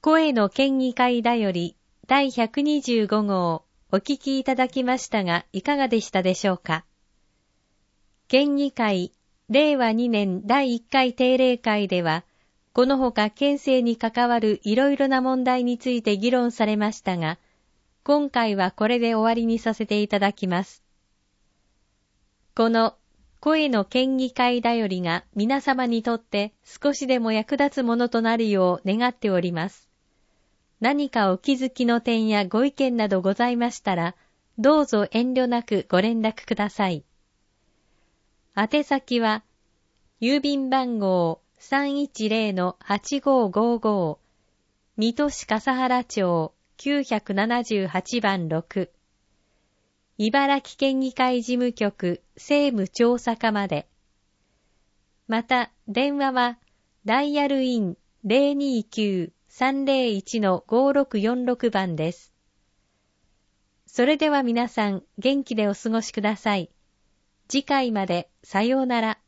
声の県議会だより第125号お聞きいただきましたがいかがでしたでしょうか。県議会令和2年第1回定例会では、このほか県政に関わるいろいろな問題について議論されましたが、今回はこれで終わりにさせていただきます。この声の県議会だよりが皆様にとって少しでも役立つものとなるよう願っております。何かお気づきの点やご意見などございましたら、どうぞ遠慮なくご連絡ください。宛先は、郵便番号 310-8555 水戸市笠原町978番6、茨城県議会事務局政務調査課まで。また、電話は、ダイヤルイン 029-301-5646 番です。それでは皆さん、元気でお過ごしください。次回まで、さようなら。